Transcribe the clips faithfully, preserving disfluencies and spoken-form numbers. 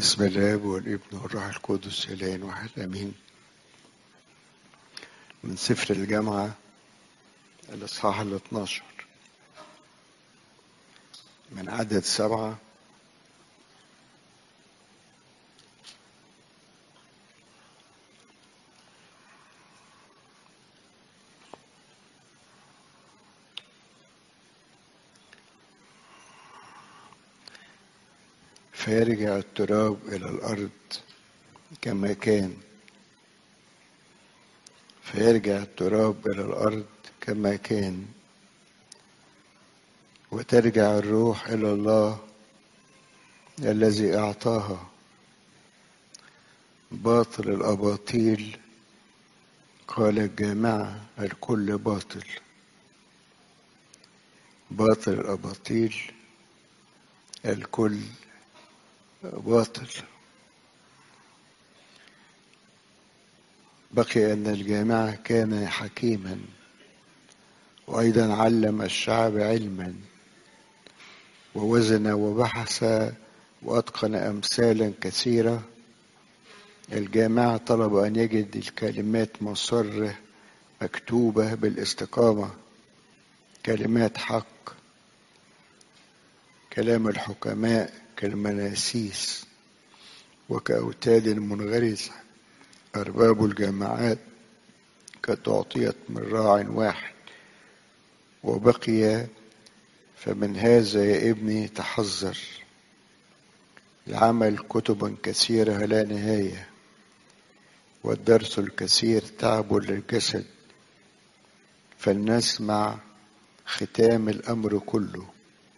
بسم الله والابن والروح القدس الان واحد امين. من سفر الجامعة الاصحاح الاثناشر من عدد سبعة فيرجع التراب الى الارض كما كان فيرجع التراب الى الارض كما كان وترجع الروح الى الله الذي اعطاها. باطل الاباطيل قال الجامعة الكل باطل. باطل الاباطيل الكل باطل. بقي أن الجامعة كان حكيما وأيضا علم الشعب علما ووزن وبحث وأتقن أمثالا كثيرة. الجامعة طلب أن يجد الكلمات مصرة مكتوبة بالاستقامة، كلمات حق، كلام الحكماء كالمناسيس وكأوتاد منغرسة. أرباب الجامعات قد أعطيت من راع واحد وبقي. فمن هذا يا ابني تحذر. العمل كتبا كثيرة لا نهاية والدرس الكثير تعب للجسد. فلنسمع ختام الأمر كله.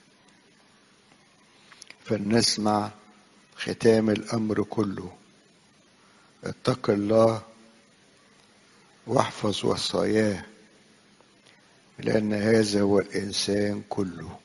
فلنسمع ختام الأمر كله. اتق الله واحفظ وصاياه لأن هذا هو الإنسان كله.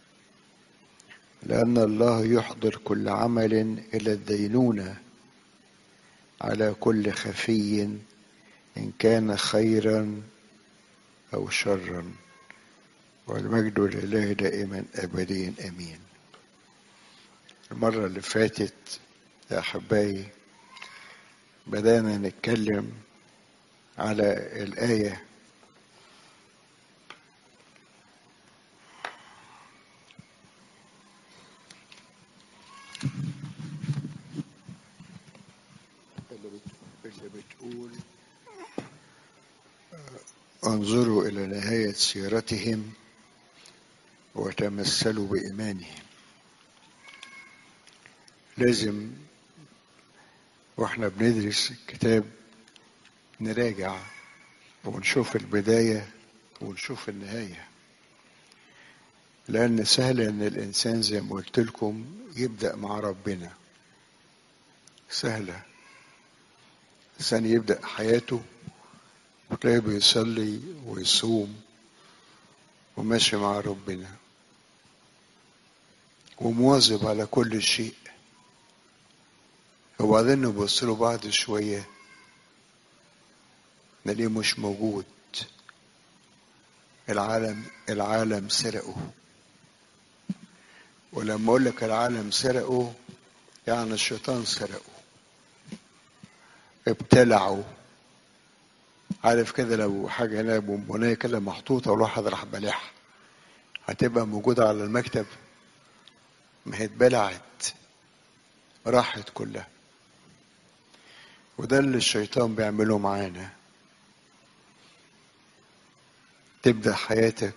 لأن الله يحضر كل عمل إلى الدينونة على كل خفي إن كان خيرا أو شرا. والمجد لله دائما أبدين أمين. المرة اللي فاتت يا أحبائي بدأنا نتكلم على الآية اللي بتقول انظروا إلى نهاية سيرتهم وتمثلوا بإيمانهم. لازم واحنا بندرس الكتاب نراجع ونشوف البداية ونشوف النهاية، لأن سهل أن الإنسان زي ما قلت لكم يبدأ مع ربنا. سهلة الإنسان يبدأ حياته وتلاقيه بيصلي ويصوم وماشي مع ربنا ومواظب على كل شيء، وبعدين نبص له بعد شوية نلاقيه مش موجود. العالم العالم سرقه. ولما اقول لك العالم سرقه يعني الشيطان سرقه، ابتلعه. عارف كده لو حاجة هنا بونبونية كده محطوطة والواحد راح بلعها هتبقى موجودة على المكتب؟ ما هي اتبلعت، راحت كلها. وده اللي الشيطان بيعمله معانا. تبدأ حياتك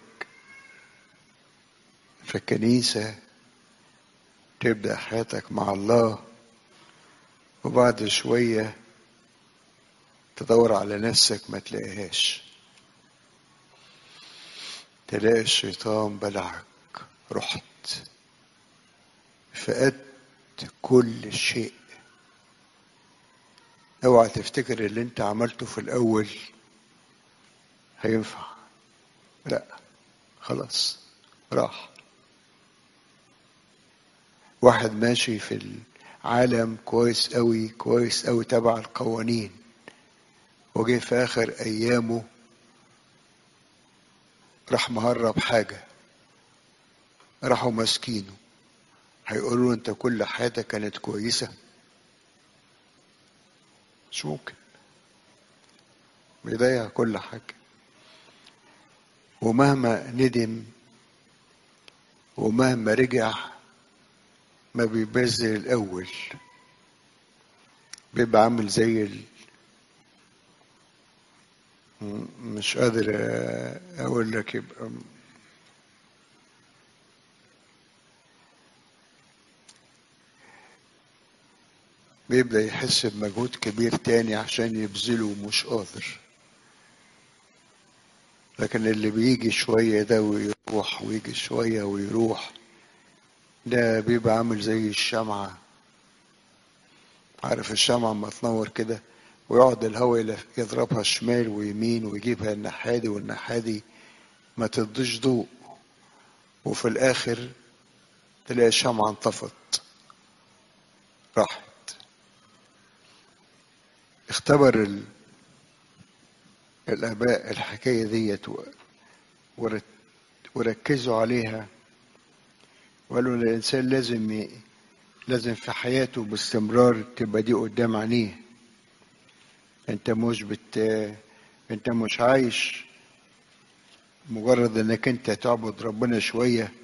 في الكنيسة، تبدأ حياتك مع الله، وبعد شوية تدور على نفسك ما تلاقيهاش، تلاقي الشيطان بلعك. رحت فقدت كل شيء. اوعى تفتكر اللي انت عملته في الاول هينفع. لا، خلاص راح. واحد ماشي في العالم كويس قوي كويس قوي تبع القوانين، وجه في اخر ايامه راح مهرب حاجة، راحوا ماسكينه. هيقولوا انت كل حياتك كانت كويسة؟ مش ممكن، بيضيع كل حاجة. ومهما ندم ومهما رجع ما بيبقاش زي الأول، بيبقى عامل زي ال... مش قادر أقول لك، يبقى بيبدأ يحس بمجهود كبير تاني عشان يبذله ومش قادر. لكن اللي بيجي شوية ده ويروح ويجي شوية ويروح، ده بيبقى عامل زي الشمعة. عارف الشمعة اما تنور كده ويقعد الهواء يضربها شمال ويمين ويجيبها الناحية دي والناحية دي، ما تديش ضوء، وفي الآخر تلاقي الشمعة انطفت راحت. اختبر ال... الآباء الحكاية ديت ورت... وركزوا عليها، وقالوا الإنسان لازم ي... لازم في حياته باستمرار تبقى دي قدام عينيه. انت مش بت انت مش عايش مجرد انك انت تعبد ربنا شوية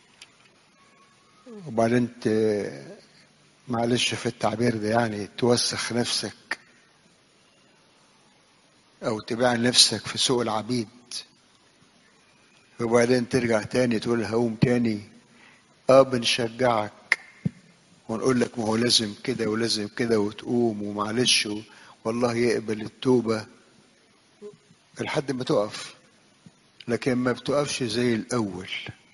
وبعدين ت... معلش في التعبير ده يعني توسخ نفسك او تبيع نفسك في سوق العبيد، وبعدين ترجع تاني تقول هقوم تاني. اه بنشجعك ونقول لك ما هو لازم كده ولازم كده وتقوم ومعلش والله يقبل التوبة لحد ما تقف، لكن ما بتقفش زي الأول.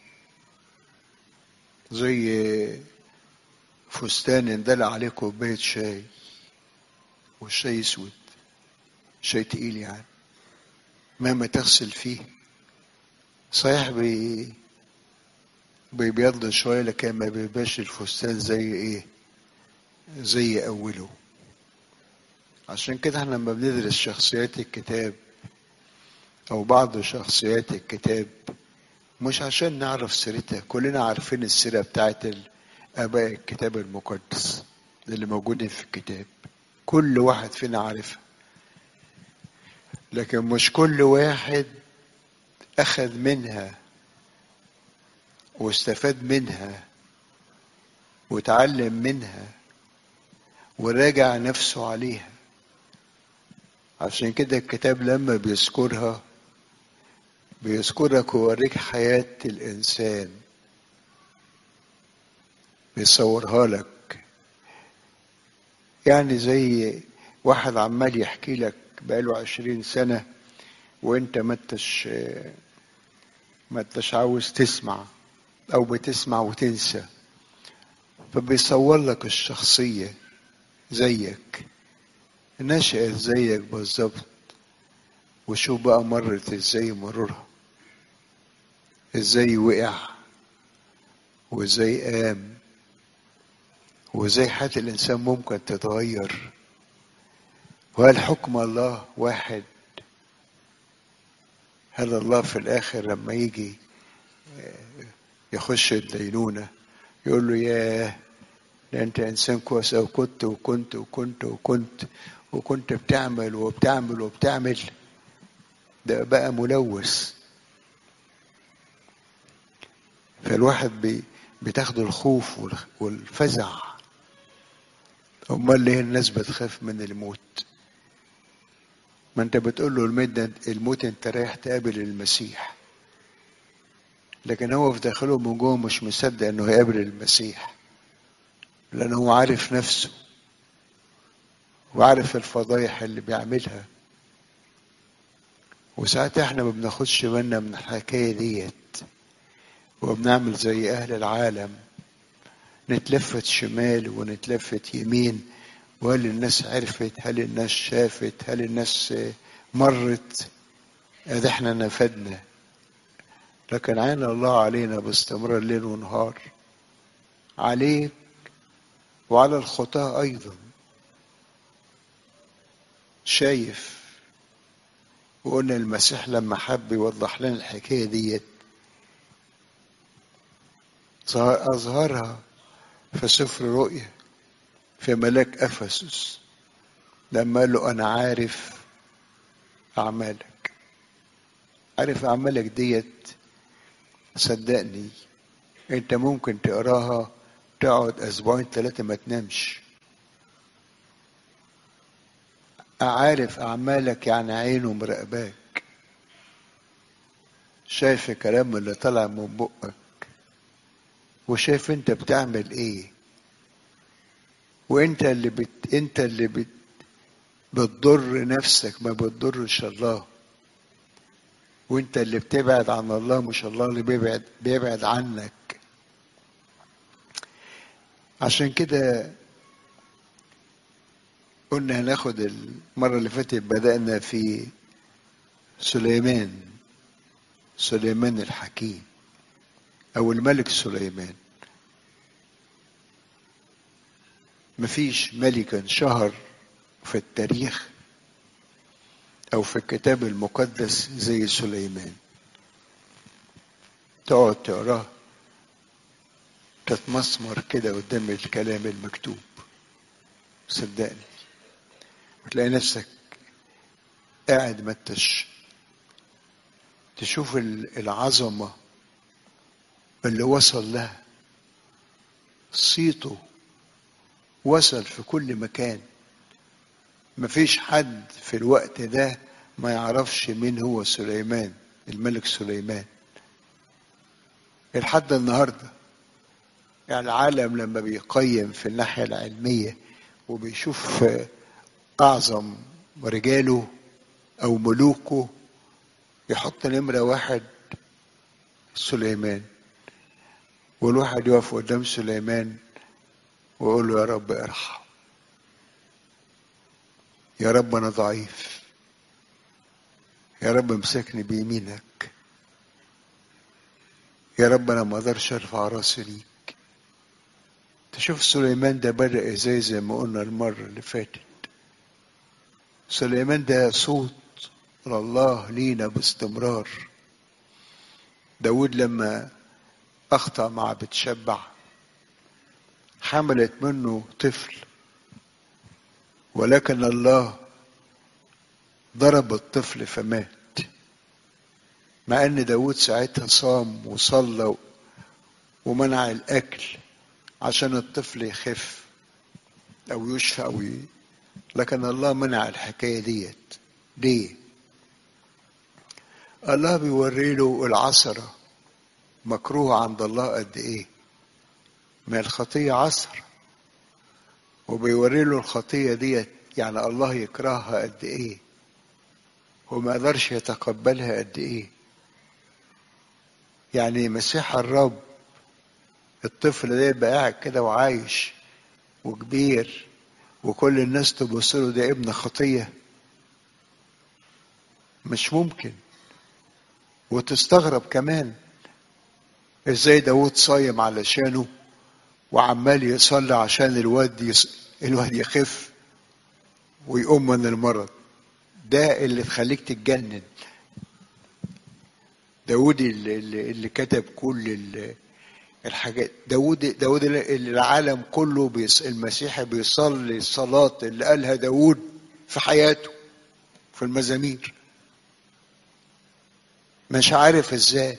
زي فستان اندلع عليه كوباية شاي والشاي اسود، شاي تقيل يعني، مهما تغسل فيه صحيح بي بيبيض شوية، لكن ما بيبقاش الفستان زي ايه، زي أوله. عشان كده احنا لما بندرس شخصيات الكتاب أو بعض شخصيات الكتاب مش عشان نعرف سيرتها، كلنا عارفين السيرة بتاعت آباء الكتاب المقدس اللي موجودين في الكتاب، كل واحد فينا عارفها، لكن مش كل واحد أخذ منها واستفاد منها وتعلم منها وراجع نفسه عليها. عشان كده الكتاب لما بيذكرها بيذكرك ويوريك حياة الإنسان، بيصورها لك. يعني زي واحد عمال يحكي لك بقاله عشرين سنة وانت ما انتش ما انتش عاوز تسمع او بتسمع وتنسى، فبيصور لك الشخصية زيك، نشأت زيك بالظبط، وشوف بقى مرت ازاي مرورها، ازاي وقع وازاي قام، وازاي حياة الانسان ممكن تتغير. وهل حكم الله واحد؟ هل الله في الاخر لما يجي يخش الدينونة يقول له ياه ده انت انسان كويس او كنت وكنت وكنت وكنت وكنت بتعمل وبتعمل وبتعمل؟ ده بقى ملوث. فالواحد بي بتاخده الخوف والفزع. امال ليه الناس بتخاف من الموت؟ ما انت بتقول له الموت الموت انت رايح تقابل المسيح، لكن هو في داخله من جوه مش مصدق انه هيقابل المسيح، لانه هو عارف نفسه وعارف الفضايح اللي بيعملها. وساعات احنا ما بناخدش بالنا من الحكايه ديت وبنعمل زي اهل العالم، نتلفت شمال ونتلفت يمين، وهل الناس عرفت، هل الناس شافت، هل الناس مرت، ادي احنا نفدنا. لكن عين الله علينا باستمرار ليل ونهار، عليك وعلى الخطاة ايضا، شايف. وقلنا المسيح لما حب يوضح لنا الحكاية ديت أظهرها في سفر رؤيا في ملاك أفسس، لما قال له أنا عارف أعمالك. عارف أعمالك ديت، صدقني أنت ممكن تقراها تقعد أسبوعين ثلاثة ما تنامش. عارف أعمالك يعني عينه مراقباك، شايف الكلام اللي طلع من بقك، وشايف أنت بتعمل إيه، وأنت اللي بت أنت اللي بت بتضر نفسك ما بتضرش الله، وأنت اللي بتبعد عن الله مش الله اللي بيبعد بيبعد عنك. عشان كده قلنا هناخد المرة اللي فاتت بدأنا في سليمان سليمان الحكيم أو الملك سليمان. مفيش ملك انشهر في التاريخ أو في الكتاب المقدس زي سليمان. تقعد تقراه تتمسمر كده قدام الكلام المكتوب، صدقني، وتلاقي نفسك قاعد متش تشوف العظمة اللي وصل لها. صيته وصل في كل مكان، مفيش حد في الوقت ده ما يعرفش مين هو سليمان الملك سليمان لحد النهارده. يعني العالم لما بيقيم في الناحية العلمية وبيشوف أعظم رجاله أو ملوكه يحط نمرة واحد سليمان، والواحد يقف قدام سليمان ويقول له يا رب ارحم، يا رب أنا ضعيف، يا رب امسكني بيمينك، يا رب أنا ما أقدرش أرفع راسي ليك. تشوف سليمان ده بدأ ازاي زي ما قلنا المرة اللي فاتت. سليمان ده صوت لله لينا باستمرار. داود لما أخطأ مع بتشبع حملت منه طفل، ولكن الله ضرب الطفل فمات، مع ان داود ساعتها صام وصلى ومنع الأكل عشان الطفل يخف أو يشفى أو ي... لكن الله منع الحكاية ديت. ليه؟ الله بيوري له العثرة مكروه عند الله قد ايه. ما الخطية عثرة، وبيوري له الخطية ديت يعني الله يكرهها قد ايه وما قدرش يتقبلها قد ايه. يعني مسيح الرب الطفل ده يبقى قاعد كده وعايش وكبير وكل الناس تبص له ده ابن خطية؟ مش ممكن. وتستغرب كمان ازاي داود صايم علشانه وعمال يصلي عشان الواد يص... الواد يخف ويقوم من المرض. ده اللي تخليك تتجنن. داود اللي, اللي كتب كل الحاجات، داود داود اللي العالم كله بيص... المسيحي بيصلي الصلاة اللي قالها داود في حياته في المزامير. مش عارف ازاي،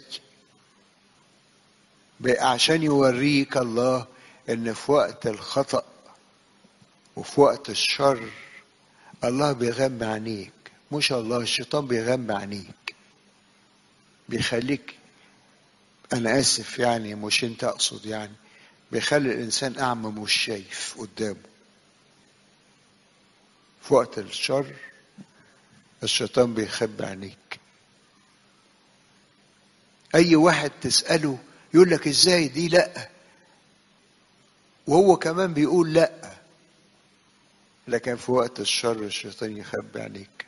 عشان يوريك الله ان في وقت الخطأ وفي وقت الشر الله بيغمى عينيك. مش الله، الشيطان بيغمى عينيك، بيخليك، انا اسف يعني مش انت اقصد، يعني بيخلي الانسان اعمى مش شايف قدامه. في وقت الشر الشيطان بيخبي عينيك. اي واحد تسأله يقول لك ازاي دي لا، وهو كمان بيقول لا، لكن في وقت الشر الشيطان يخبي عينيك،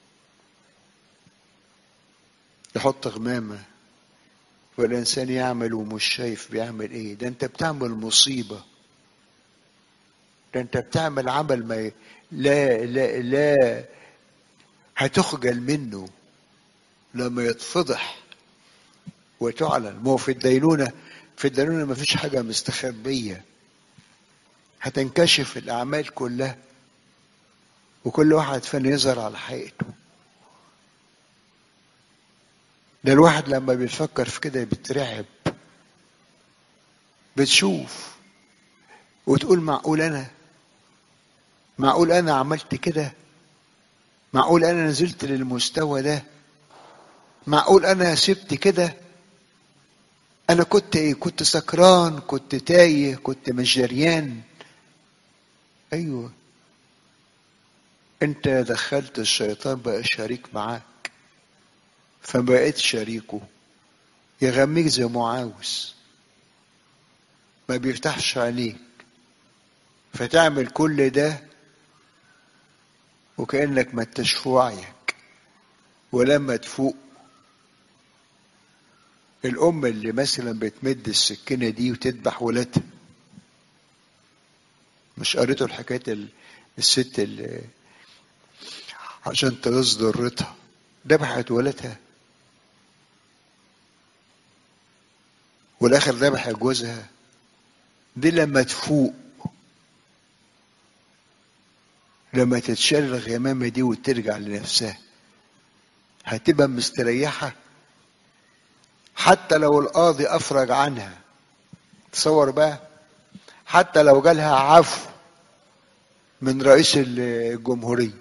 يحط غمامة والإنسان يعمل ومش شايف بيعمل إيه. ده أنت بتعمل مصيبة، ده أنت بتعمل عمل ما ي... لا لا لا هتخجل منه لما يتفضح وتعلن. ما هو في الدينونة في الدينونة ما فيش حاجة مستخبية، هتنكشف الأعمال كلها. وكل واحد فينا يظهر على حقيقته. ده الواحد لما بيفكر في كده بيترعب. بتشوف وتقول معقول انا معقول انا عملت كده؟ معقول انا نزلت للمستوى ده؟ معقول انا سبت كده؟ انا كنت ايه؟ كنت سكران، كنت تايه، كنت مش جريان. ايوه، انت دخلت الشيطان بقى شريك معاك، فبقيت شريكه يغميك زي ما عاوز، ما بيفتحش عليك، فتعمل كل ده وكأنك ما انتش في وعيك. ولما تفوق، الأم اللي مثلا بتمد السكينة دي وتذبح ولادها، مش قريتوا الحكاية ال- الست اللي عشان تغيظ ضرتها ذبحت ولادها، والآخر ذبحت جوزها؟ دي لما تفوق، لما تتشال الغمامة دي وترجع لنفسها، هتبقى مستريحة حتى لو القاضي أفرج عنها. تصور بقى، حتى لو جالها عفو من رئيس الجمهورية،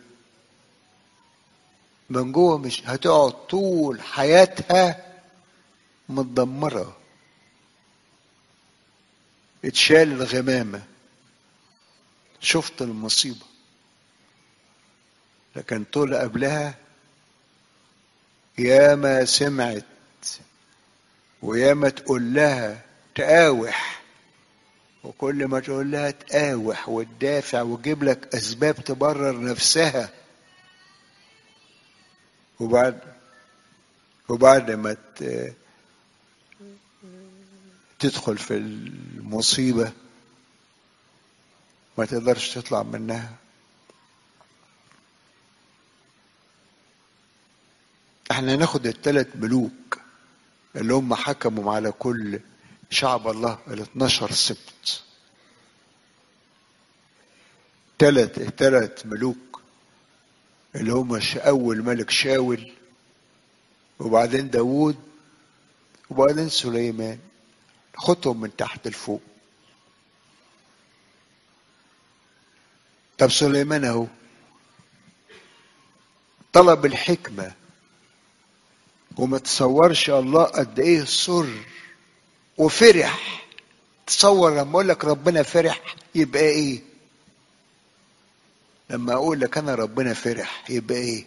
من جوه مش هتقعد طول حياتها متدمرة. اتشال الغمامة، شفت المصيبة. لكن طول قبلها ياما سمعت، وياما تقول لها تقاوح، وكل ما تقول لها تقاوح وتدافع وتجيب لك أسباب تبرر نفسها. وبعد وبعد ما ت- تدخل في المصيبة ما تقدرش تطلع منها. احنا هناخد الثلاث ملوك اللي هم حكموا على كل شعب الله ال اتناشر سبت. ثلاث ثلاث ملوك اللي هم ش- اول ملك شاول، وبعدين داوود، وبعدين سليمان. خدهم من تحت لفوق. طب سليمان اهو طلب الحكمة، وما تصورش الله قد ايه سر وفرح. تصور لما اقول لك ربنا فرح يبقى ايه؟ لما اقول لك انا ربنا فرح يبقى ايه؟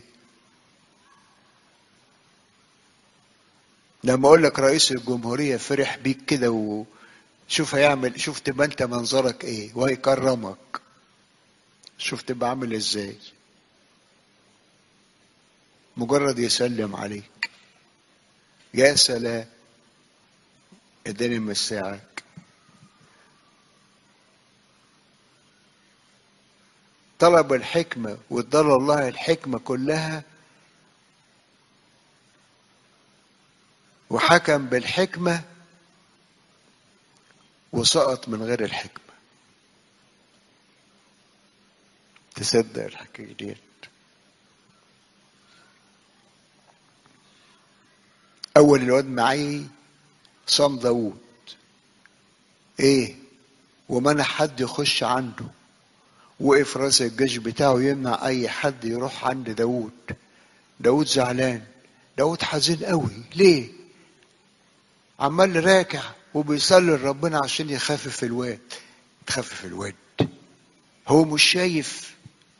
لما اقول لك رئيس الجمهورية فرح بيك كده وشوف هيعمل، شوف تبقى انت منظرك ايه، وهيكرمك، شوف تبقى عامل ازاي. مجرد يسلم عليك، يا سلام، اداني مساعك. طلب الحكمة وادال الله الحكمة كلها، وحكم بالحكمة وسقط من غير الحكمة. تصدق الحكاية دي؟ أول الواد معي صام داوود، إيه، ومنع حد يخش عنده، وقف راس الجيش بتاعه يمنع أي حد يروح عند داوود. داوود زعلان، داوود حزين قوي. ليه؟ عمال راكع وبيصلي لربنا عشان يخفف الواد. تخفف الواد؟ هو مش شايف؟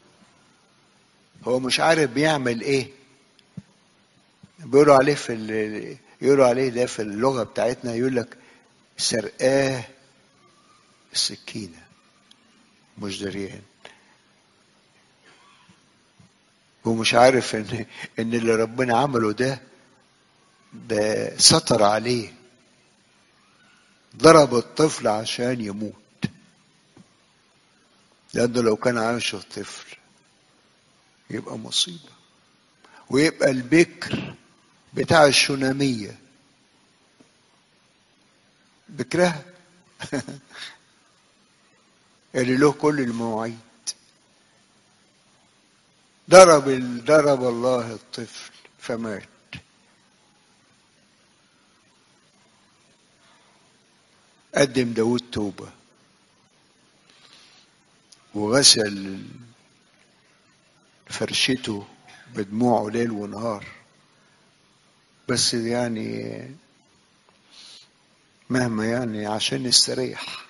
هو مش عارف بيعمل ايه؟ بيقولوا عليه في ال... يقولوا عليه ده في اللغة بتاعتنا، يقول لك سرقاه السكينة، مش دريان. هو مش عارف ان ان اللي ربنا عمله ده ده ستر عليه. ضرب الطفل عشان يموت، لانه لو كان عايش الطفل يبقى مصيبة، ويبقى البكر بتاع الشنامية بكرها اللي له كل المواعيد. ضرب ضرب الله الطفل فمات. قدم داود توبة وغسل فرشته بدموعه ليل ونهار، بس يعني مهما يعني عشان يستريح،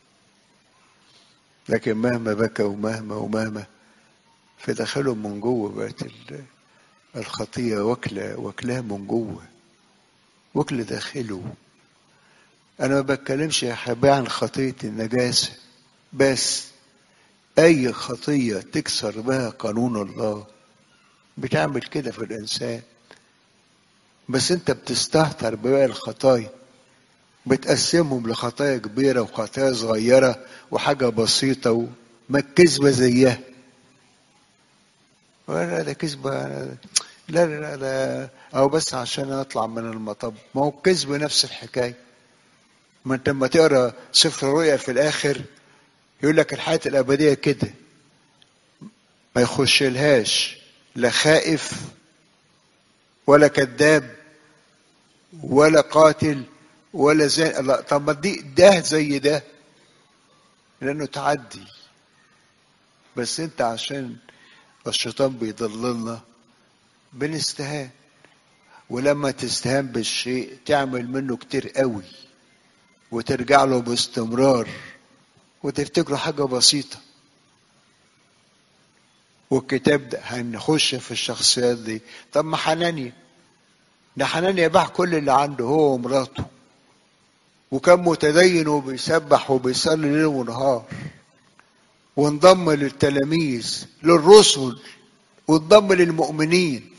لكن مهما بكى ومهما ومهما في داخله من جوه بقت الخطية واكلة واكلاه من جوه، واكل داخله. أنا ما بتكلمش يا حبايبي عن خطية النجاسة بس، أي خطية تكسر بها قانون الله بتعمل كده في الإنسان. بس أنت بتستهتر بباقي الخطايا، بتقسمهم لخطايا كبيرة وخطايا صغيرة وحاجة بسيطة، وما الكذبة زيها. ولا ده كذبة، لا لا لا، أو بس عشان أطلع من المطب. ما هو الكذب نفس الحكاية. ما أنت لما تقرأ سفر الرؤيا في الآخر يقول لك الحياة الأبدية كده، ما يخش لهاش لا خائف ولا كذاب ولا قاتل ولا زي. لا، طب ما دي ده زي ده لأنه تعدي. بس أنت عشان الشيطان بيضللنا بنستهان، ولما تستهان بالشيء تعمل منه كتير قوي وترجع له باستمرار وتفتكره حاجة بسيطة. والكتاب ده هنخش في الشخصيات دي. طب ما حنانيا، ده حنانيا باع كل اللي عنده هو ومراته، وكان متدين وبيسبح وبيصلي ليل ونهار، وانضم للتلاميذ للرسل وانضم للمؤمنين،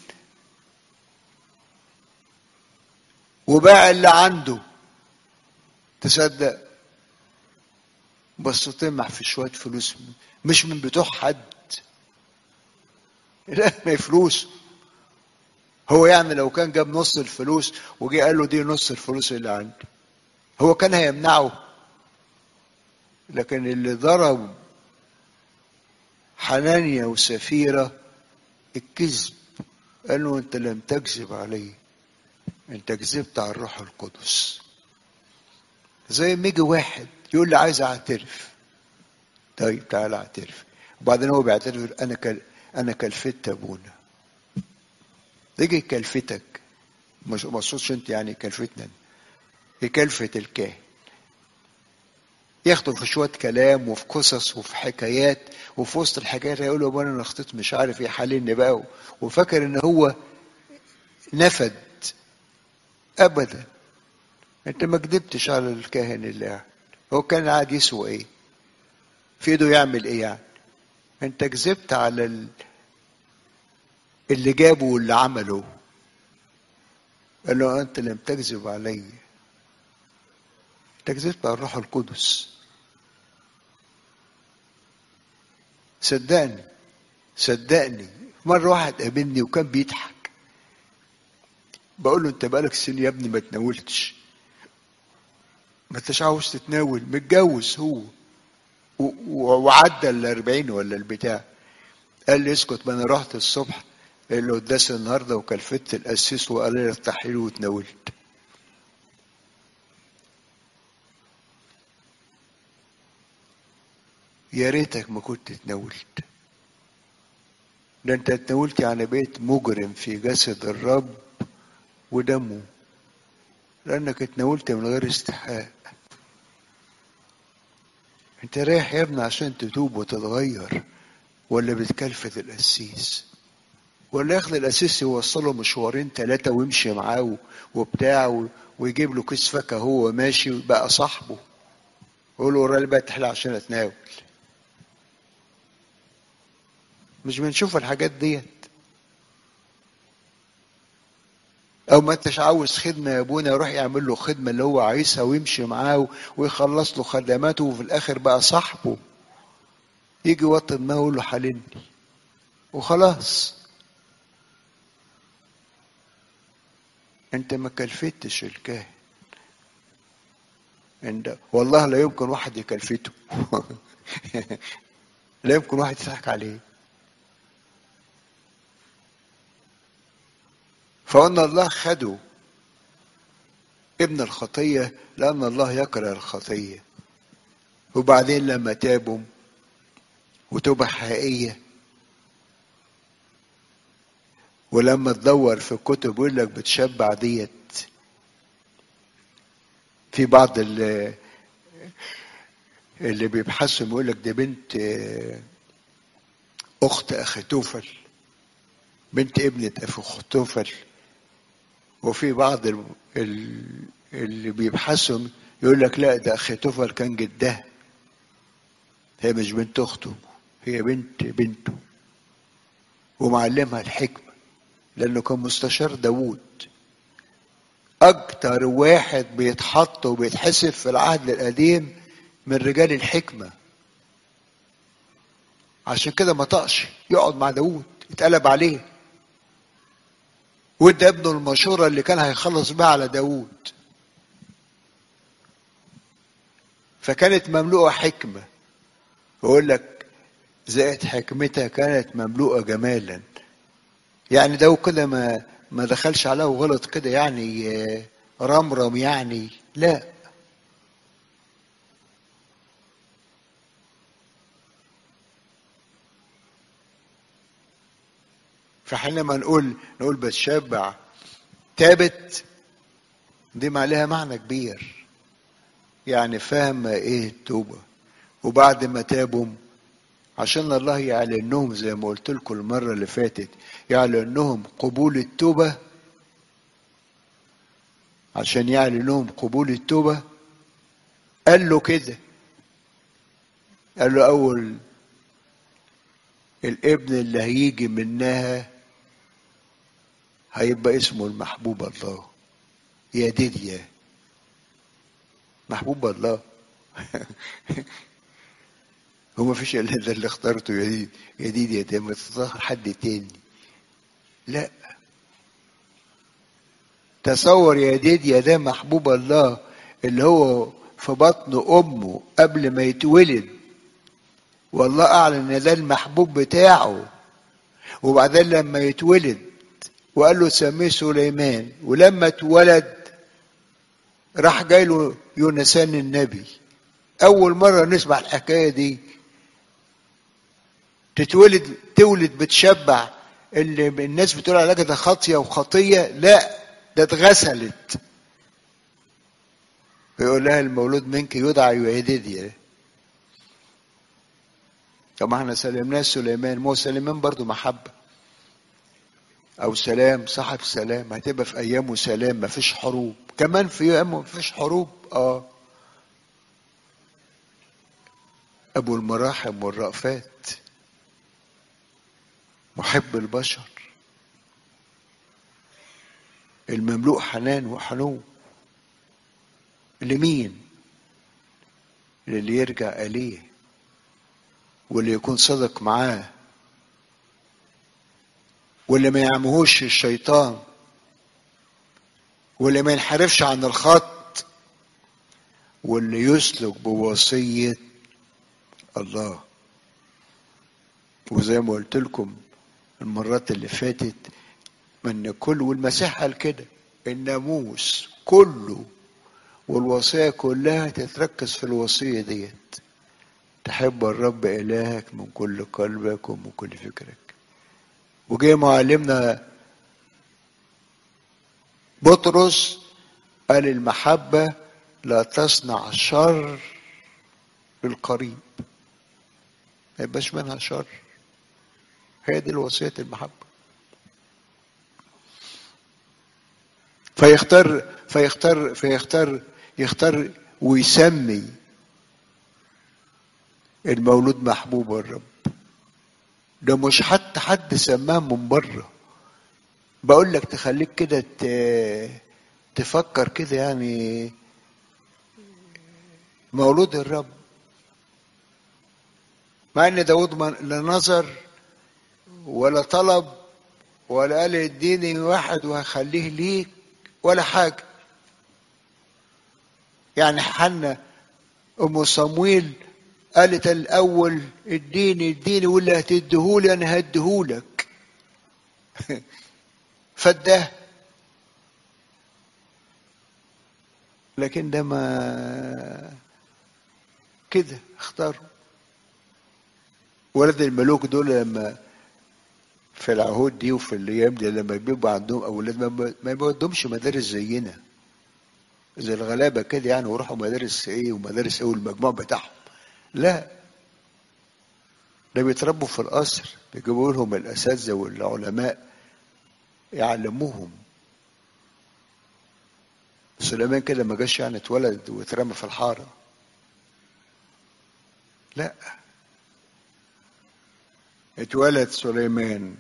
وباع اللي عنده. تصدق؟ بس طمع في شوية فلوس مش من بتوع حد، لا ما فلوس. هو يعني لو كان جاب نص الفلوس وجي قال له دي نص الفلوس اللي عندي، هو كان هيمنعه؟ لكن اللي ضرب حنانيا وسفيرة الكذب، قال له انت لم تكذب علي، انت كذبت على الروح القدس. زي ما يجي واحد يقول لي عايز اعترف، طيب تعالى اعترف، وبعدين هو بيعترف انا كل انا كلفت ابونا. يجي كلفتك، مش مقصودش انت يعني كلفتنا، هي كلفة الكاهن. ياخدوا في شوية كلام وفي قصص وفي حكايات، وفي وسط الحكايات يقولوا ابونا انا اخطيت مش عارف ايه حاليني بقى، وفاكر ان هو نفد. ابدا، انت ما كدبتش على الكاهن اللي قاعد. هو كان قاعد يسوى ايه؟ في ايده يعمل ايه يعني؟ انت كذبت على اللي جابه واللي عمله. قال له انت لم تكذب علي، انت كذبت على الروح القدس. صدقني صدقني، مرة واحد قابلني وكان بيضحك، بقول له انت بقالك سنين يا ابني ما تناولتش، ما انتش عاوز تتناول، متجوز هو وعدى الأربعين ولا البتاع. قال لي اسكت، ما انا رحت الصبح القداس النهارده وكلفت القسيس وقال لي ارتحي له واتناولت. يا ريتك ما كنت اتناولت، ده انت اتناولت يعني بقيت مجرم في جسد الرب ودمه، لانك اتناولت من غير استحقاق. انت رايح يا ابني عشان تتوب وتتغير، ولا بتكلفت القسيس؟ ولا ياخد القسيس يوصله مشوارين ثلاثة ويمشي معاه وبتاع ويجيب له كيس فاكهة هو ماشي وبقى صاحبه، يقول له ورا لي بقى تحلى عشان اتناول؟ مش بنشوف الحاجات ديت؟ او ما انتش عاوز خدمه يا ابونا، يروح يعمل له خدمه اللي هو عايزها ويمشي معاه ويخلص له خدماته، وفي الاخر بقى صاحبه يجي وطن ما يقول له حللني وخلاص. انت ما كلفتش الكاهن. انت والله لا يمكن واحد يكلفته. لا يمكن واحد يضحك عليه. فقلنا الله خده ابن الخطية لأن الله يكره الخطية. وبعدين لما تابوا وتوبة حقيقية، ولما تدور في الكتب يقول لك بتشبع ديت. في بعض اللي, اللي بيبحثوا يقول لك دي بنت أخت أخيتوفل، بنت ابنة أخيتوفل. وفي بعض اللي بيبحثوا يقول لك لا ده أخيتوفل كان جدها، هي مش بنت أخته، هي بنت بنته، ومعلمها الحكمة لأنه كان مستشار داوود. أكتر واحد بيتحط وبيتحسب في العهد القديم من رجال الحكمة، عشان كده ما طقش يقعد مع داوود، اتقلب عليه وده ابنه المشورة اللي كان هيخلص بها على داوود. فكانت مملوءة حكمة، ويقول لك زائد حكمتها كانت مملوءة جمالا. يعني داوود كده ما ما دخلش عليه وغلط كده يعني رمرم يعني، لا. فحينما نقول نقول بتشبع تابت، دي ما عليها معنى كبير، يعني فاهم ايه التوبة. وبعد ما تابوا عشان الله يعلنهم زي ما قلت لكم المرة اللي فاتت، يعلنهم قبول التوبة، عشان يعلنهم قبول التوبة قال له كده، قال له أول الابن اللي هيجي منها هيبقى اسمه المحبوب الله. يا ديديا محبوب الله. هو ما فيش الا ده اللي اخترته يا ديد يا ديد يا ديد، ما تختار حد تاني، لا. تصور يا ديد يا ده محبوب الله اللي هو في بطن امه قبل ما يتولد، والله اعلن ان ده المحبوب بتاعه. وبعدين لما يتولد وقال له سميه سليمان، ولما اتولد راح جاي له يونسان النبي. اول مره نسمع الحكايه دي. تتولد تولد بتشبع، اللي الناس بتقول عليها ده خاطيه وخطيه، لا ده اتغسلت. يقول لها المولود منك يدعى يهديديا. طب ما احنا سلمناه سليمان، ما هو سليمان برضو محبه او سلام، صاحب سلام. هتبقى في ايامه سلام، ما فيش حروب، كمان في ايامه ما فيش حروب. اه ابو المراحم والرأفات، محب البشر، المملوء حنان وحنو. لمين؟ للي يرجع اليه، واللي يكون صادق معاه، واللي ما يعمهوش الشيطان، واللي ما ينحرفش عن الخط، واللي يسلك بوصية الله. وزي ما قلت لكم المرات اللي فاتت من كل، والمسيح قال كده، الناموس كله والوصية كلها تتركز في الوصية ديت، تحب الرب إلهك من كل قلبك ومن كل فكرك. وجاي معلمنا بطرس قال المحبة لا تصنع الشر بالقريب، ما يبقاش منها شر. هي دي الوصية المحبة. فيختار فيختار فيختار يختار ويسمي المولود محبوب الرب. ده مش حتى حد سماه من بره، بقول لك تخليك كده تفكر كده، يعني مولود الرب. مع ان داود لا نظر ولا طلب ولا قال اديني واحد وهخليه ليك ولا حاجه. يعني حنا ام صمويل قالت الاول اديني اديني، واللي هتديهولي انا هديهولك. فده لكن ده ما كده اختاروا. ولد الملوك دول لما في العهود دي وفي الايام دي لما بيبقى عندهم اولاد ما ما بيودهمش مدارس زينا زي الغلابه كده يعني، ويروحوا مدارس ايه ومدارس ايه والمجموع بتاعهم. لا، ده بيتربوا في القصر، بيجيبوا لهم الاساتذه والعلماء يعلموهم. سليمان كده ما جاش يعني اتولد واترمى في الحاره، لا، اتولد سليمان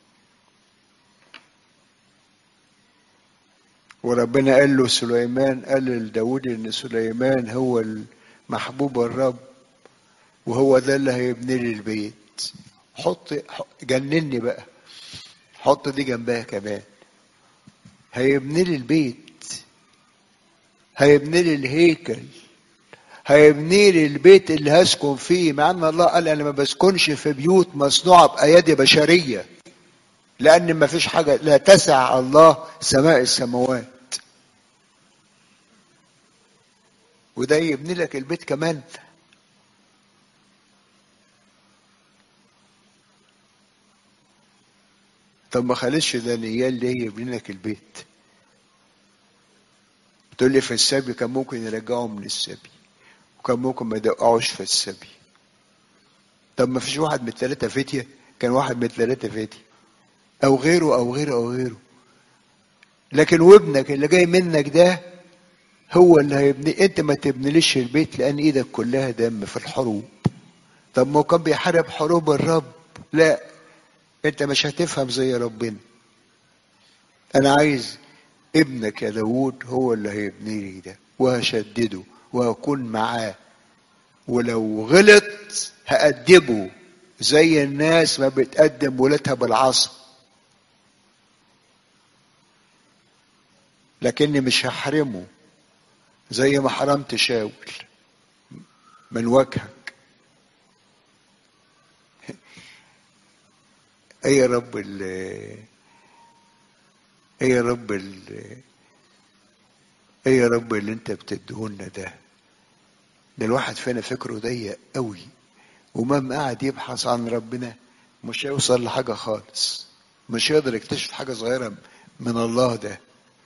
وربنا قال له سليمان، قال لداود ان سليمان هو المحبوب الرب وهو ده اللي هيبني لي البيت. حط جنني بقى، حط دي جنبها كمان، هيبني لي البيت، هيبني لي الهيكل، هيبني لي البيت اللي هسكن فيه. مع ان الله قال انا ما بسكنش في بيوت مصنوعه بايادي بشريه، لان ما فيش حاجه لا تسع الله سماء السماوات. وده يبني لك البيت كمان. طب ما خليش دانيال ليه يبني لك البيت؟ تقول لي في السبي كان ممكن يرجعهم من السبي، وكان ممكن ما يدقعوش في السبي. طب ما فيش واحد من الثلاثه فتيه؟ كان واحد من الثلاثه فتيه او غيره او غيره او غيره. لكن وابنك اللي جاي منك ده هو اللي هيبني. انت ما تبنيليش البيت لان ايدك كلها دم في الحروب. طب ما هو كان بيحارب حروب الرب. لا، انت مش هتفهم زي ربنا. انا عايز ابنك يا داوود هو اللي هيبني لي ده، وهشدده وهكون معاه، ولو غلط هأدبه زي الناس ما بتقدم ولادها بالعصا، لكني مش هحرمه زي ما حرمت شاول من وجهك. ايه يا رب ال ايه يا رب ال ايه يا رب اللي انت بتديهولنا ده؟ ده الواحد فينا فكره ضيق قوي، ومهما قاعد يبحث عن ربنا مش هيوصل لحاجه خالص، مش هيقدر يكتشف حاجه صغيره من الله ده.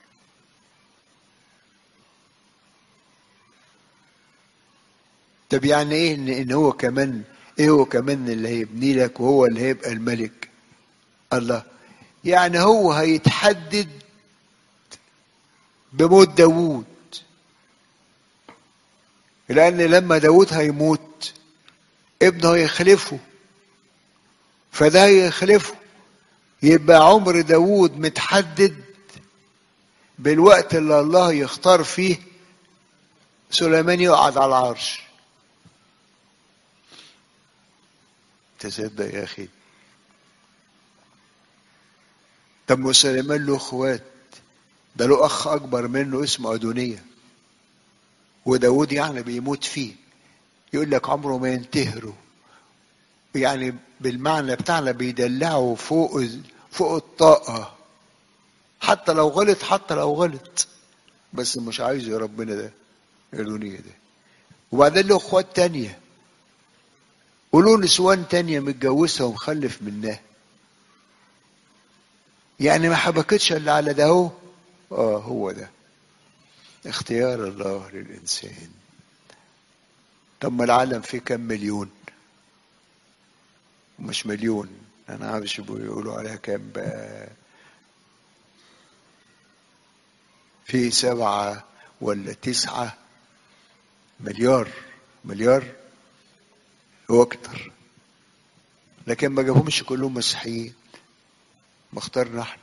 طب يعني ايه ان, إن هو كمان ايه هو كمان اللي هيبني لك وهو اللي هيبقى الملك؟ الله، يعني هو هيتحدد بموت داوود، لان لما داوود هيموت ابنه هيخلفه، فده هيخلفه، يبقى عمر داوود متحدد بالوقت اللي الله يختار فيه سليمان يقعد على العرش. تصدق يا اخي؟ طب ما سليمان له اخوات، ده له اخ اكبر منه اسمه ادونية، وداود يعني بيموت فيه، يقول لك عمره ما ينتهره، يعني بالمعنى بتاعنا بيدلعه فوق فوق الطاقة، حتى لو غلط حتى لو غلط بس مش عايزه يا ربنا ده ادونية ده. وبعدين له اخوات تانية وله نسوان تانية متجوزها ومخلف منها، يعني ما حبكتش الا على ده. هو اه هو ده اختيار الله للإنسان. طب ما العالم فيه كم مليون؟ مش مليون، انا عارفش بيقولوا عليها كام بقى، في سبعة ولا تسعة مليار، مليار واكتر، لكن ما جابهمش كلهم مسيحيين، مختارنا احنا.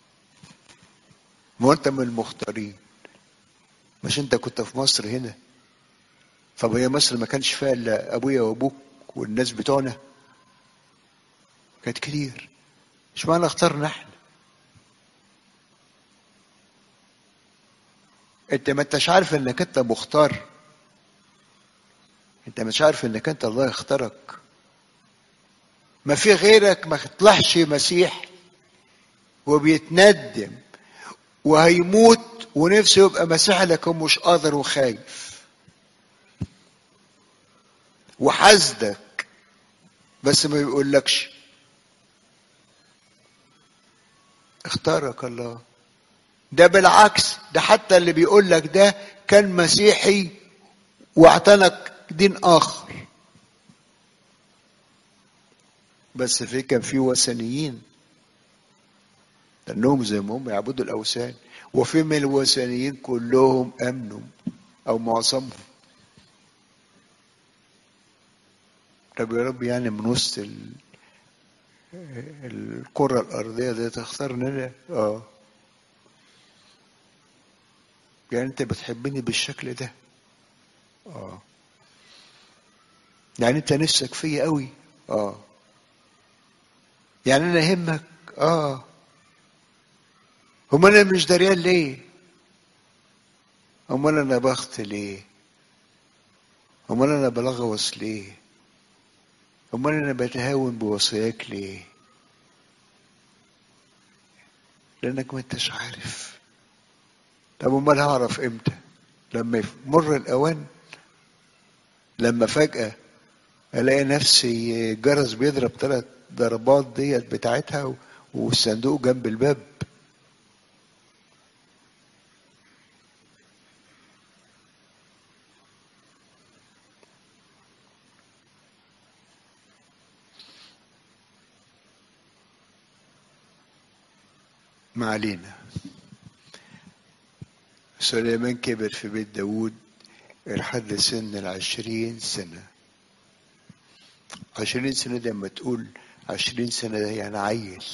ما انت من المختارين، مش انت كنت في مصر هنا؟ طب هي مصر ما كانش فيها الا ابويا وابوك والناس بتوعنا؟ كانت كتير، مش معنى اختارنا احنا. انت ما انتش عارف انك انت مختار؟ انت مش عارف انك انت الله اختارك؟ ما في غيرك ما طلعش مسيح وبيتندم وهيموت ونفسه يبقى مسيحي لكن مش قادر وخايف وحاسدك بس ما بيقولكش. اختارك الله. ده بالعكس، ده حتى اللي بيقولك ده كان مسيحي واعتنق دين اخر، بس في كان في وثنيين لانهم زي ما هم يعبدوا الاوثان، وفي من الوثنيين كلهم امنوا او معظمهم. طب يا رب يعني من وسط ال- الكرة الأرضية دي تختارني أنا؟ اه. يعني أنت بتحبني بالشكل ده؟ اه. يعني أنت نفسك فيا قوي؟ اه. يعني أنا يهمك؟ اه. أمال أنا مش دريان ليه؟ أمال أنا بخت ليه؟ أمال أنا بلغوص ليه؟ أمال أنا بتهاون بوصاياك ليه؟ لأنك ما أنتش عارف. طب أمال هعرف إمتى؟ لما يمر الأوان، لما فجأة الاقي نفسي جرس بيضرب ثلاث ضربات ديت بتاعتها و- والصندوق جنب الباب. ما علينا. سليمان كبر في بيت داود لحد سن العشرين سنة. عشرين سنة ده لما تقول عشرين سنة ده يعني عيل.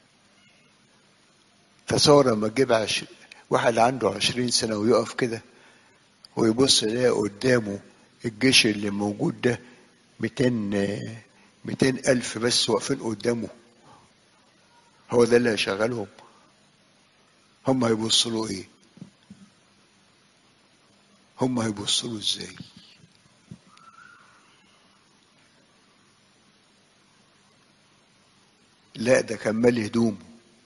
تصور لما تجيب عش... واحد عنده عشرين سنة ويقف كده ويبص يلاقي قدامه الجيش اللي موجود ده ميتين ميتين ألف بس واقفين قدامه. هو ده اللي هيشغلهم؟ هم هيبصوا له ايه؟ هم هيبصوا له ازاي؟ لا ده كان مالي هدومه،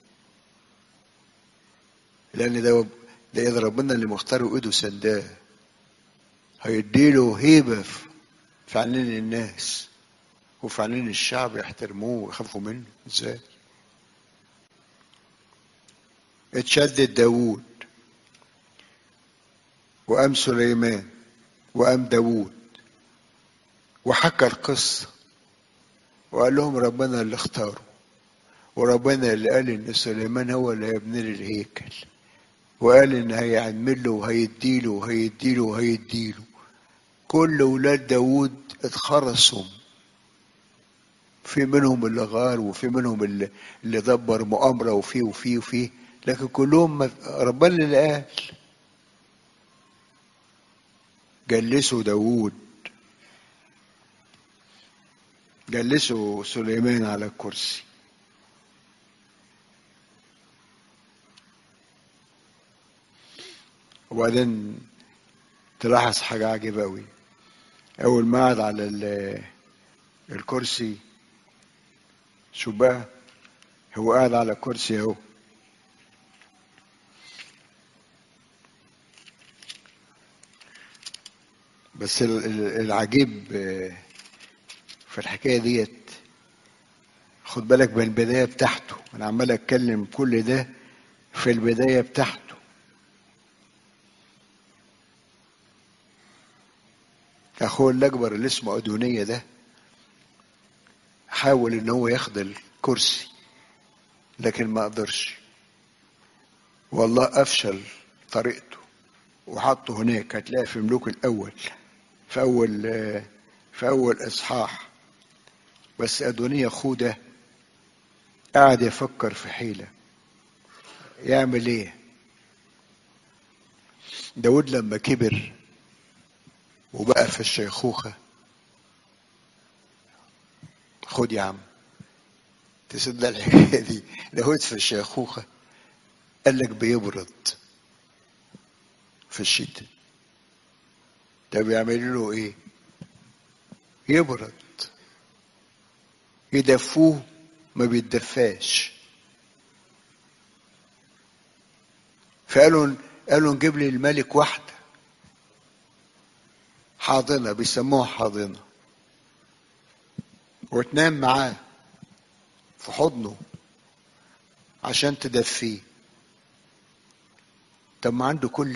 لان ده ده ايد ربنا اللي مختاره ايده سنداه. هيديله هيبه في في عينين الناس وفي عينين الشعب، يحترموه ويخافوا منه ازاي. اتشدد داوود وقام سليمان وقام داوود وحكى القصه وقال لهم ربنا اللي اختاره، وربنا اللي قال ان سليمان هو اللي هيبني لي الهيكل، وقال ان هيعمل له وهيديله وهيديله وهيديله. كل ولاد داوود اتخرسوا، في منهم اللي غار وفي منهم اللي اللي دبر مؤامرة وفي وفي وفي، لكن كلهم ما- ربنا اللي قال. جلسوا داوود، جلسوا سليمان على الكرسي. وبعدين تلاحظ حاجة عجيبة أوي. أول ما قعد على ال- الكرسي، شو بقى، هو قاعد على كرسي أهو، بس ال- ال- العجيب آه، في الحكاية ديت، خد بالك من البداية بتاعته. أنا عمال أتكلم كل ده في البداية بتاعته. أخوه الأكبر اللي اسمه أدونية ده حاول إن هو ياخد الكرسي لكن ما قدرش، والله أفشل طريقته وحطه هناك. هتلاقي في ملوك الأول في أول في أول إصحاح. بس أدونية أخوه ده قاعد يفكر في حيلة يعمل إيه. داود لما كبر وبقى في الشيخوخة، خد يا عم تصدق الحكاية دي، داود في الشيخوخة قال لك بيبرد في الشتاء. طب يعملوا له ايه؟ يبرد، يدفوه ما بيتدفاش. فقالوا قالوا نجيب لي الملك واحدة حاضنة، بيسموها حاضنة، وتنام معاه في حضنه عشان تدفيه. طب ما عنده كل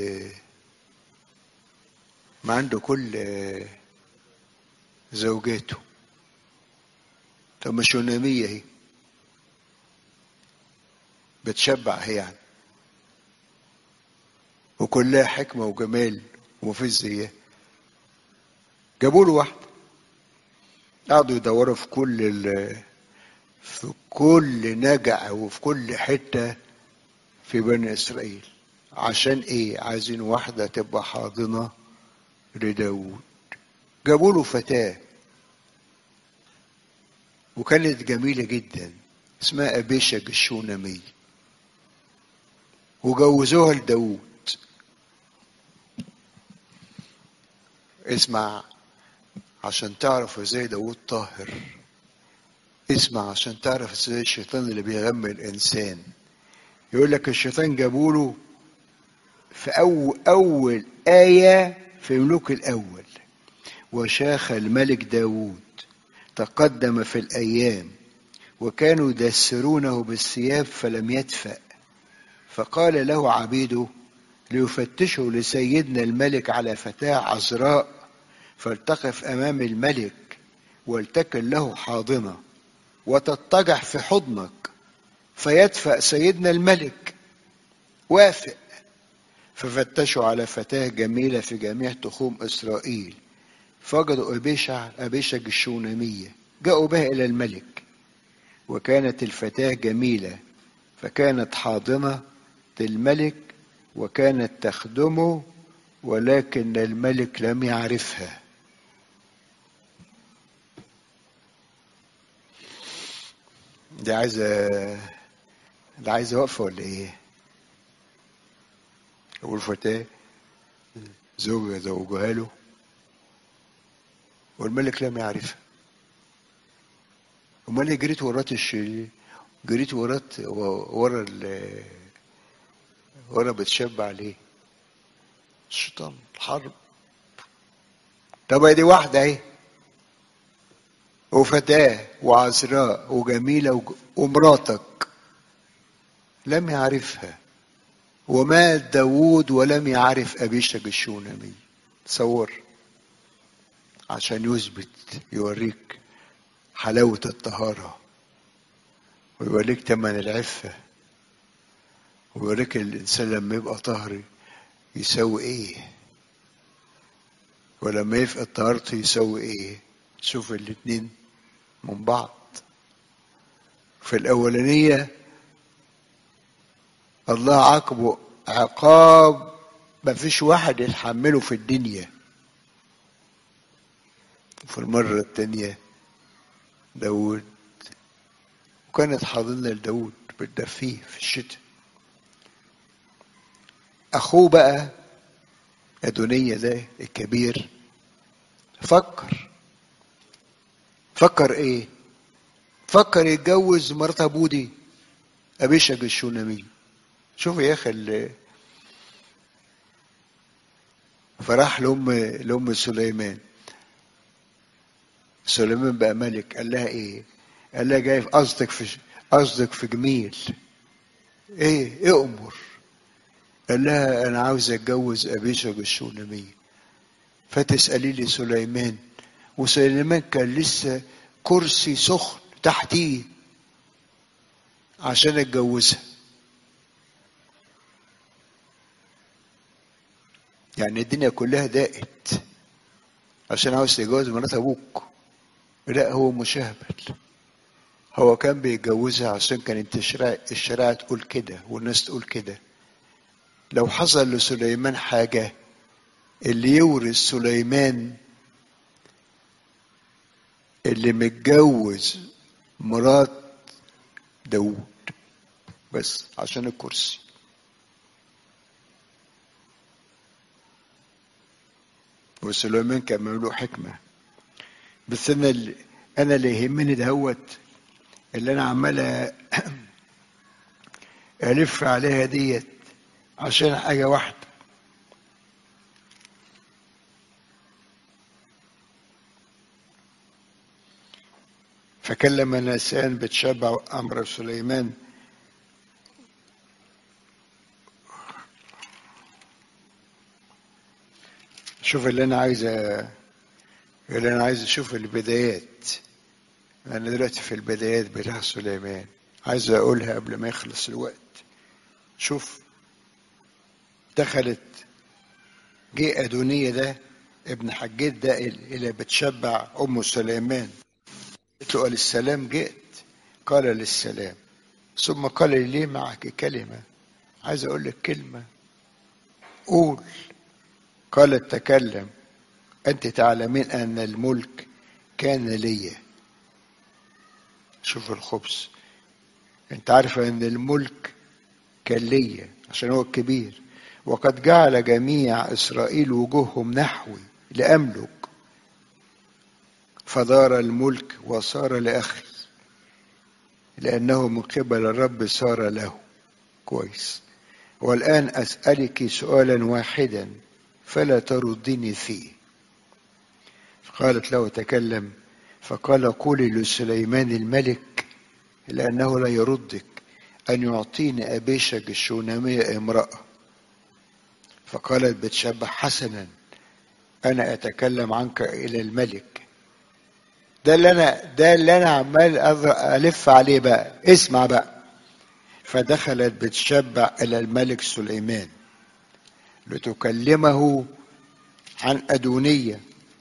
ما عنده كل زوجاته. طب ما شونامية اهي بتشبع هي يعني، وكلها حكمة وجمال ومفيش زيها. جابوا له واحدة، قعدوا يدوروا في كل ال... في كل نجع وفي كل حتة في بني إسرائيل. عشان ايه؟ عايزين واحدة تبقى حاضنة لداود. جابوا له فتاة وكانت جميلة جدا اسمها أبيشج الشونامية، وجوزوها لداود. اسمع عشان تعرف ازاي داود طاهر، اسمع عشان تعرف ازاي الشيطان اللي بيغمي الانسان. يقول لك الشيطان جابوله في أول, أول آية في ملوك الأول: وشاخ الملك داود تقدم في الأيام وكانوا يدسرونه بالثياب فلم يدفأ، فقال له عبيده ليفتشوا لسيدنا الملك على فتاة عذراء فلتقف أمام الملك ولتكن له حاضنة وتضطجع في حضنك فيدفأ سيدنا الملك. وافق. ففتشوا على فتاة جميلة في جميع تخوم إسرائيل فوجدوا أبيشع أبيشج الشونامية، جاءوا بها إلى الملك. وكانت الفتاة جميلة فكانت حاضنة الملك وكانت تخدمه، ولكن الملك لم يعرفها. دي عايزة دي عايزة وقفة ولا ايه؟ والفتاة زوجها زوجها له والملك لم يعرفها. امال ايه جريت ورات الشيء؟ جريت ورات ورا ال ورا بتشبع ليه؟ الشيطان، الحرب. طب دي واحدة اهي وفتاة وعذراء وجميلة ومراتك لم يعرفها، ومات داود ولم يعرف أبيشج الشونامي. تصور عشان يثبت يوريك حلاوة الطهارة ويوريك تمن العفة ويوريك الإنسان لما يبقى طهري يسوي إيه ولما يفقد طهارته يسوي إيه. تشوف الاتنين من بعض. في الأولانية الله عاقبه عقاب ما فيش واحد يتحمله في الدنيا. وفي المرة التانية داود، وكانت حاضنة لداود بتدفيه في الشتاء. أخوه بقى أدونية ده الكبير فكر فكر إيه؟ فكر يتجوز مرات أبوه دي أبيشج الشونامي. شوف يا أخي، فراح لأم لأم سليمان. سليمان بقى ملك. قال لها إيه؟ قال لها جاي قصدك في قصدك في جميل إيه؟ إيه أمر؟ قال لها أنا عاوز أتجوز أبيشج الشونامي. فتسألي لي سليمان، وسليمان كان لسه كرسي سخن تحتيه عشان اتجوزها. يعني الدنيا كلها ضاقت عشان عاوز تتجوز مرات ابوك. لا، هو مشاهبل. هو كان بيتجوزها عشان كانت الشريعة الشريعة تقول كده والناس تقول كده. لو حصل لسليمان حاجة اللي يورث سليمان اللي متجوز مرات داود بس عشان الكرسي. وسليمان كان مملوء حكمة. بس انا اللي انا اللي يهمني دهوت اللي انا عمال الف عليها ديت عشان حاجة واحدة. فكلم ناسان بتشبع أمر سليمان. شوف اللي أنا عايز اللي أنا عايز أشوف البدايات. أنا دلوقتي في البدايات بتاع سليمان، عايز أقولها قبل ما يخلص الوقت. شوف، دخلت جه أدونية ده ابن حجيت ده إلى بتشبع أم سليمان، قالت له قال السلام جئت، قال للسلام، ثم قال لي ليه معك كلمة، عايز أقول لك كلمة، قول. قالت تكلم، أنت تعلمين أن الملك كان لي. شوف الخبز، أنت عارف أن الملك كان لي عشان هو الكبير، وقد جعل جميع إسرائيل وجوههم نحوي لأملك، فدار الملك وصار لأخي، لأنه من قبل الرب صار له. كويس. والآن أسألك سؤالا واحدا فلا تردني فيه. قالت له تكلم. فقال قولي لسليمان الملك لأنه لا يردك أن يعطيني أبيشج الشونامية امرأة. فقالت بتشبع حسنا، أنا أتكلم عنك إلى الملك. ده اللي أنا ده اللي أنا عمال ألف عليه بقى، اسمع بقى. فدخلت بتشبع إلى الملك سليمان لتكلمه عن أدونية.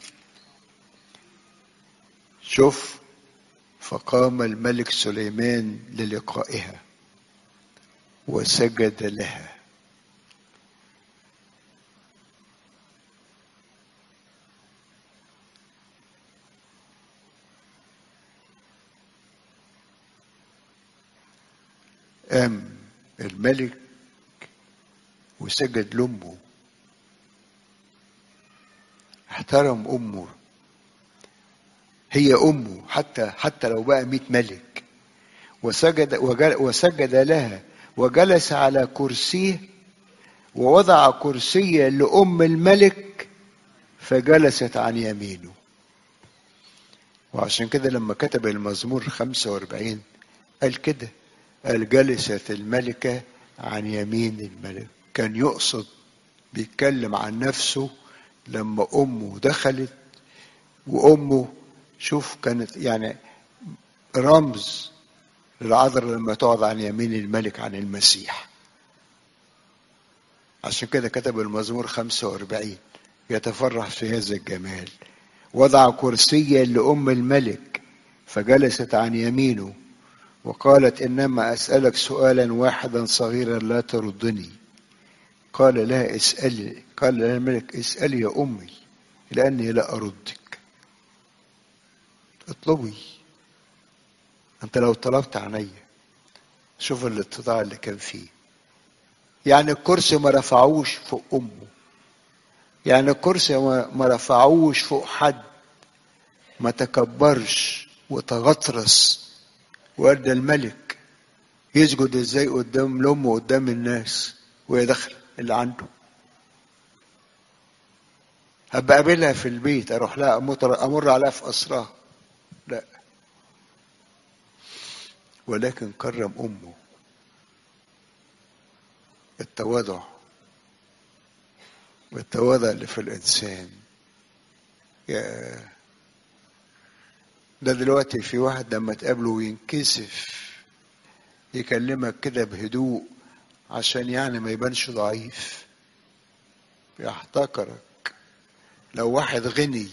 شوف، فقام الملك سليمان للقائها وسجد لها. قام الملك وسجد لأمه، احترم أمه، هي أمه حتى حتى لو بقى مئة ملك، وسجد وسجد لها وجلس على كرسيه، ووضع كرسيا لأم الملك فجلست عن يمينه. وعشان كده لما كتب المزمور خمسة وأربعين قال كده، قال جلست الملكة عن يمين الملك. كان يقصد بيتكلم عن نفسه لما أمه دخلت، وأمه شوف كانت يعني رمز للعذراء لما تقعد عن يمين الملك عن المسيح. عشان كده كتب المزمور خمسة وأربعين يتفرح في هذا الجمال. وضع كرسيا لأم الملك فجلست عن يمينه، وقالت إنما أسألك سؤالا واحدا صغيرا لا تردني. قال لها اسألي، قال لها الملك اسألي يا أمي لأني لا أردك. اطلبي، أنت لو طلبت عني. شوف الاتضاع اللي كان فيه. يعني الكرسي ما رفعوش فوق أمه، يعني الكرسي ما رفعوش فوق حد، ما تكبرش وتغطرس وادى الملك يسجد ازاي قدام لأمه قدام الناس وهي داخله اللي عنده. هبقى اقابلها في البيت، اروح لها امر عليها في اسرها، لا، ولكن كرم امه. التواضع والتواضع اللي في الانسان. يا ده دلوقتي في واحد لما تقابله وينكسف يكلمك كده بهدوء عشان يعني ما يبانش ضعيف، يحتقرك. لو واحد غني،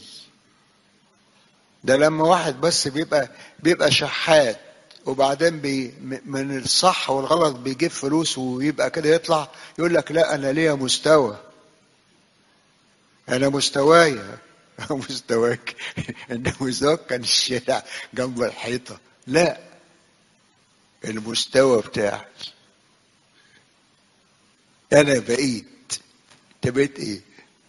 ده لما واحد بس بيبقى بيبقى شحات وبعدين بي من الصح والغلط بيجيب فلوس ويبقى كده يطلع يقول لك لا انا ليا مستوى، انا مستوايا مستواك ان مستواك كان الشارع جنب الحيطه، لا، المستوى بتاعك. انا بقيت، انت بقيت ايه؟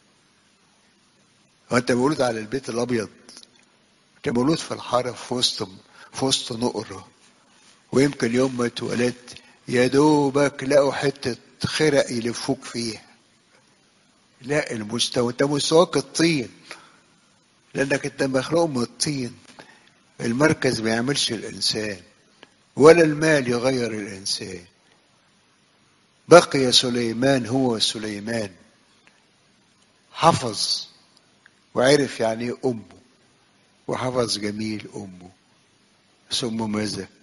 هو انت مولود على البيت الابيض؟ انت مولود في الحاره في وسط في وسط نقره، ويمكن يوم ما اتولدت يا دوبك لقوا حته خرق يلفوك فيها. لا، المستوى ده مستواك الطين، لانك انت مخلوق من الطين. المركز ما يعملش الانسان، ولا المال يغير الانسان. بقي سليمان هو سليمان، حفظ وعرف يعني ايه امه، وحفظ جميل امه. ثم ماذا؟